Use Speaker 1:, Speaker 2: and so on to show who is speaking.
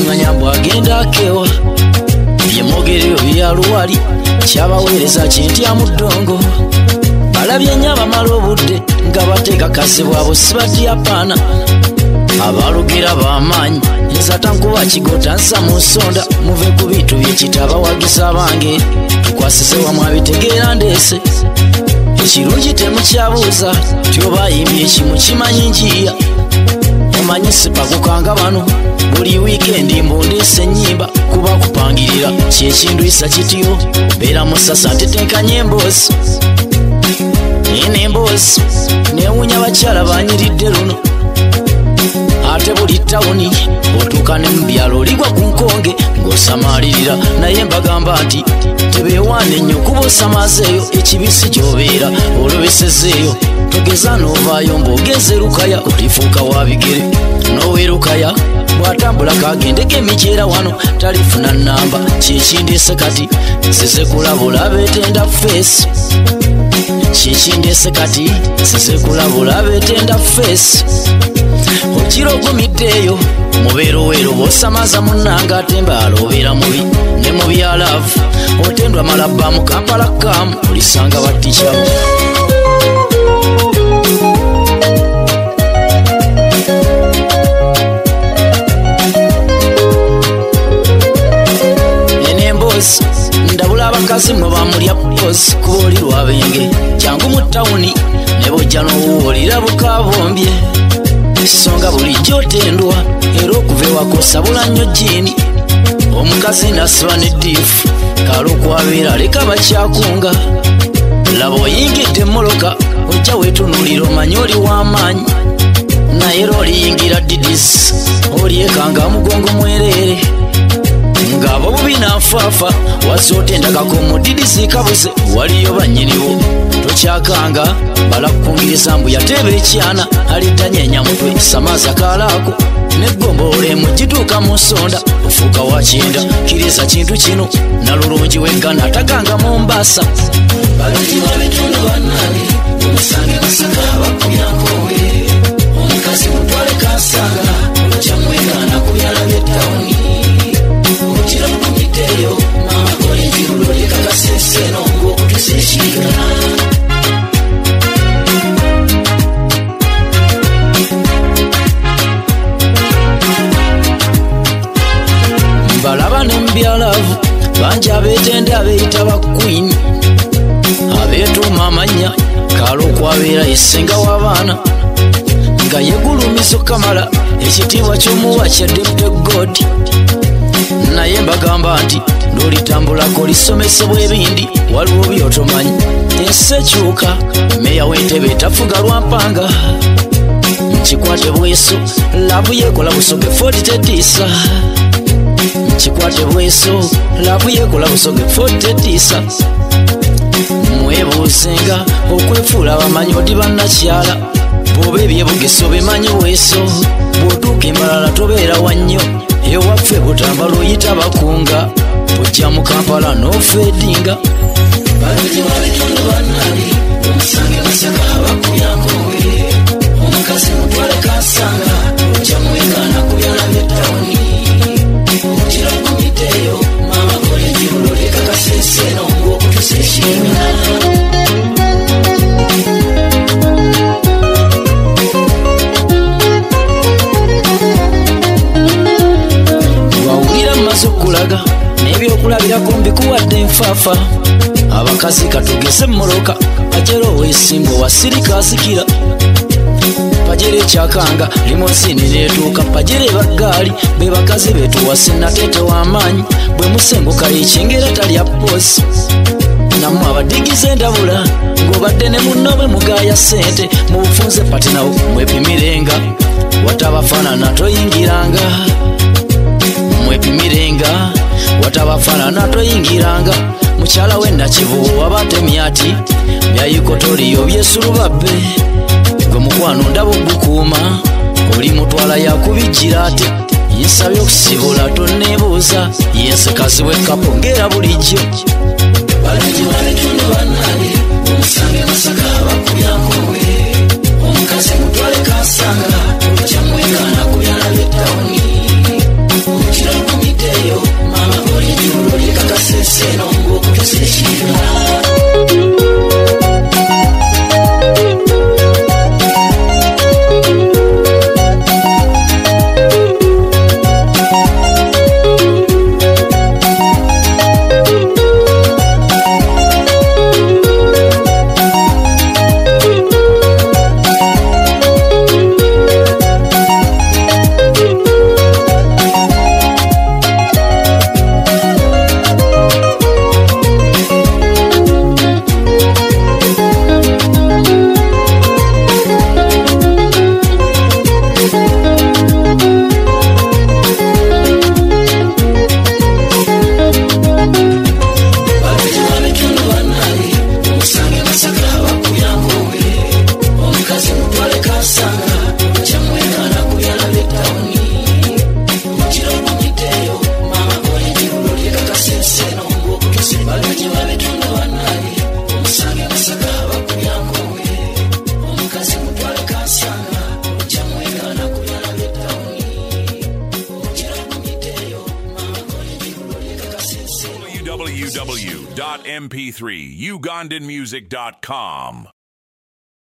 Speaker 1: simanya mbw agenda akewa byemogerero byaluwali kyabaweereza kintya mu ddongo balabye nnyo abamala obudde nga bateeka kazi bwabo sibadyapaana abalugera b'amaanyi nzata nkuba kigota nsa mu nsonda muve ku bintu byekitabawagiza bange tukwasise wamu abitegeera ndeese ekirungi temukyabuuza tyobayimbye ekimu kimanyi njiya omanyi sipakukanga bano buli wiikendi mbundeese ennyimba kuba kupangirira kyekindwisa kityo beera musasa ntetenkanya emboozi eno emboozi neewuunya bakyala banyiridde luno ate buli tawuni otuuka ne mu byalo oligwa ku nkonge ng'osamaalirira naye mbagamba nti tebeewaana ennyo kuba osamazeeyo ekibisi gy'obeera olobesezeeyo togeza n'ovaayo mb'ogeze lukaya olifuuka wa bigere n'oweerukaya bw'atambula kagendeko emijeera wano talifuna nnamba kyekindeese kati nzize kulabula beetenda feesi kyekindeese kati nzize kulabula beetenda feesi okira ogumiddeeyo mubeera oweero bw'osamaza munnanga ate mbaala obeera mubi ne mu byalaavu otendwa malabba mu kampala kamu olisanga battikyamu enemboozi ndabula abakazi mwe bamulya pozi kuba oli lwabenge kyangu mu tawuni ne bojja n'obuwulira bukabombye songa bulijjo otendwa era okuva ewaka osabula nnyo jiini omukazi nasiba neddiifu kale okwabeera leka bakyakunga laba oyingidde emmoloka ojja weetunuulira omanye oli w'amaanyi naye era oliyingira didisi olyekanga mugongo mwereere ng'abo bubi nanfaafa wazze otendakako mu didisi kabuze waliyo bannyiniwo tokyakanga balakukungiriza mbu yateeba ekyana alitanyeenya mutwe samaaza kaalaako neggombola emugituuka mu nsonda ofuuka wakyenda kiriza kintu kino nalulungi weggana ataganga mu mbaasa bagati babitundu bannange omusange basaka bakubyankowe omukazi mutwale kansanga ojja mwegana kubyalabye ettawuni okira kumiteeyo mama kola enjirulo lyekakasenseno ng'okutusa ekiga balaba ne mubyalavu bangi abeetende abeeyita ba kwini abeetuuma amannya kale okwabeera yesenga w'abaana nga yegulumiza okamala ekitiibwa ky'omuwa kya deputy god naye mbagamba nti n'olitambulako lisomesebwa ebindi waliwo byotomanyi ensi ekyuka meya w'entebe tafuga lwampanga nkikwate bweso laavu yeekola busoge foti tediisa kikwate bweso laavu yeekola busoge foti tediisa mwebuuzenga okwefuula abamanyi odi bannakyala bw'oba ebyebugeso bimanyi bweso bw'otuuka embalala tobeera wa nnyo ewaffe butambala oyita bakunga bujja mu kampala n'ofeedinga balungi babitundu bannange omusange basaka bakubyankowe omukazi mutwale kansanga ojja mwegana kubyalabye ettawuni okira kumiteeyo mama kola enjirulo lyekakasenseno ng'okutusa ekiina wawulira mumaze okulaga n'ebyokulabirako mbikuwadde enfaafa abakazi katugeze mmoloka ajera oweesimba owasirika azikira pajere ekyakanga limonsini neetuuka pajere ebaggaali be bakazi beetuwase nateete w'amaanyi bwe musenguka yekyengera talya posi nammwe abadigize endabula ng'obadde ne munno bwe mugaaya ssente mu bufunze pati nawo mwepimirenga watabafaanana toyingiranga mwepimirenga watabafaanana toyingiranga mukyala we nakivubu wabatemya ati byayikotoriyo byesulubabbe gwe mukwano ndaba ogukuuma oli mutwala yakubijjira ate yensabye okusibula tonneebuuza yensekazibwa ekapo ng'era bulijjo balungi babitundu bannange omusange masaka bakubyankowe omukazi mutwale kansanga ojja mwegana kubyalabye ettawuni okira
Speaker 2: www.mp3ugandanmusic.com.